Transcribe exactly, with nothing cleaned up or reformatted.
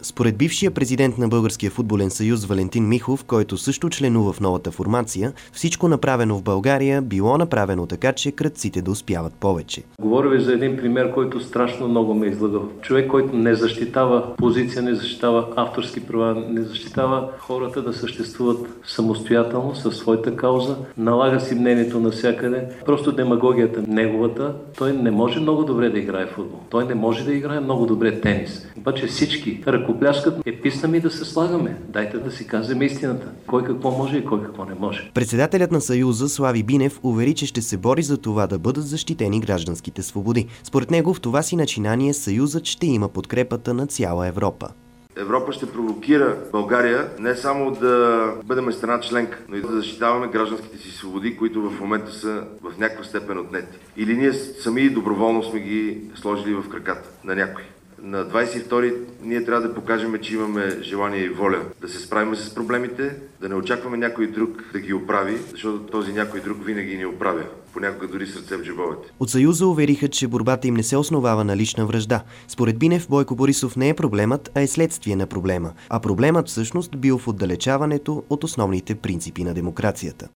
Според бившия президент на Българския футболен съюз Валентин Михов, който също членува в новата формация, всичко направено в България било направено така, че крадците да успяват повече. Говоря ви за един пример, който страшно много ме излагал. Човек, който не защитава позиция, не защитава авторски права, не защитава хората да съществуват самостоятелно със своята кауза, налага си мнението навсякъде. Просто демагогията неговата. Той не може много добре да играе футбол. Той не може да играе много добре тенис. Обаче всички ръкопляскат. Е, писна ми да се слагаме. Дайте да си казваме истината. Кой какво може и кой какво не може. Председателят на Съюза Слави Бинев увери, че ще се бори за това да бъдат защитени гражданските свободи. Според него в това си начинание Съюзът ще има подкрепата на цяла Европа. Европа ще провокира България не само да бъдем страна членка, но и да защитаваме гражданските си свободи, които в момента са в някаква степен отнети. Или ние сами доброволно сме ги сложили в краката на някой. На двадесет и втори ние трябва да покажем, че имаме желание и воля да се справим с проблемите, да не очакваме някой друг да ги оправи, защото този някой друг винаги ни оправя, понякога дори сърце в джобовете. От Съюза увериха, че борбата им не се основава на лична вражда. Според Бинев, Бойко Борисов не е проблемът, а е следствие на проблема. А проблемът всъщност бил в отдалечаването от основните принципи на демокрацията.